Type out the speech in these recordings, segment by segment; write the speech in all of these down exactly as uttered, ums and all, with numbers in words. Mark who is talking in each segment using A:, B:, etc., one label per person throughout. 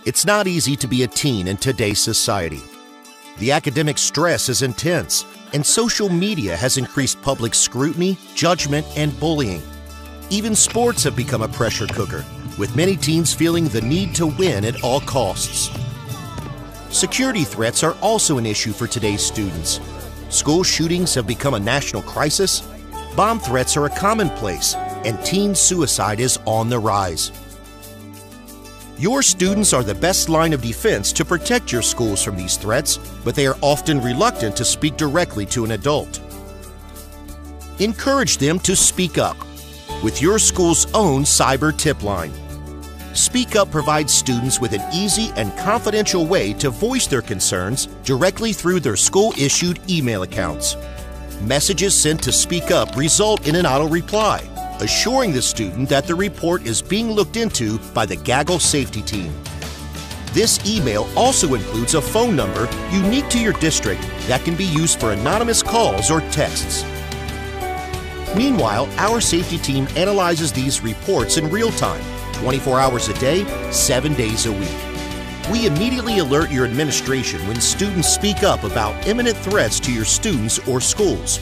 A: It's not easy to be a teen in today's society. The academic stress is intense, and social media has increased public scrutiny, judgment, and bullying. Even sports have become a pressure cooker, with many teens feeling the need to win at all costs. Security threats are also an issue for today's students. School shootings have become a national crisis, bomb threats are a commonplace, and teen suicide is on the rise. Your students are the best line of defense to protect your schools from these threats, but they are often reluctant to speak directly to an adult. Encourage them to speak up with your school's own cyber tip line. Speak Up provides students with an easy and confidential way to voice their concerns directly through their school-issued email accounts. Messages sent to Speak Up result in an auto reply, assuring the student that the report is being looked into by the Gaggle safety team. This email also includes a phone number unique to your district that can be used for anonymous calls or texts. Meanwhile, our safety team analyzes these reports in real time, twenty-four hours a day, seven days a week. We immediately alert your administration when students speak up about imminent threats to your students or schools.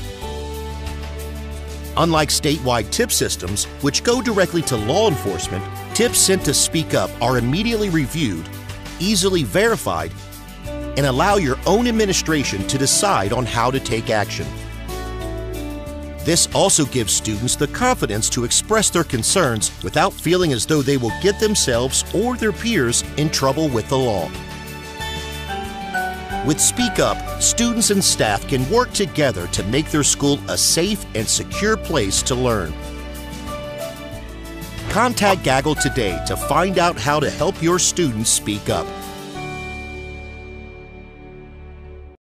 A: Unlike statewide tip systems, which go directly to law enforcement, tips sent to Speak Up are immediately reviewed, easily verified, and allow your own administration to decide on how to take action. This also gives students the confidence to express their concerns without feeling as though they will get themselves or their peers in trouble with the law. With Speak Up, students and staff can work together to make their school a safe and secure place to learn. Contact Gaggle today to find out how to help your students speak up.